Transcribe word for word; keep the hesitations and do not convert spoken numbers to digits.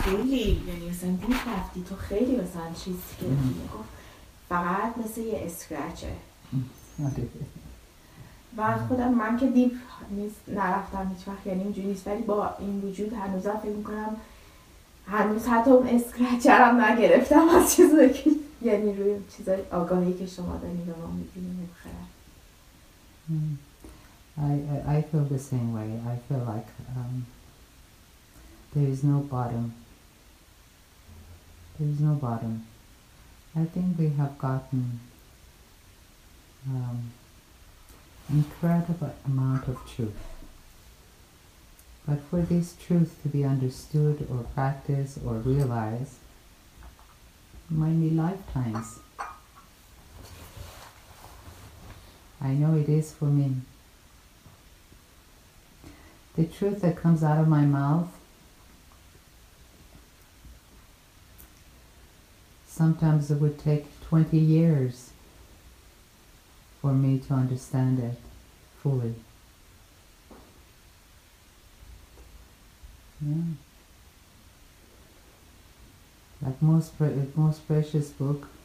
خیلی یعنی مثلا دید رفتی تو خیلی مثلا چیز کردی گفت فقط مثل یه اسکرچه و خودم من که دیپ نیست نرفتم هیچ وقت یعنی اینجوری نیست ولی با این وجود هنوزم فکر میکنم هنوز حتی اون اسکرچرم نگرفتم از چیزایی که یعنی روی چیزای آگاهی که شما دارین به ما میدونیم بخیرم. I, I, I feel the same way. I feel like um, there is no bottom. There is no bottom. I think we have gotten um, incredible amount of truth. But for this truth to be understood or practiced or realized, it might need lifetimes. I know it is for me. The truth that comes out of my mouth, sometimes it would take twenty years for me to understand it fully. Yeah. Like most pre- most precious book,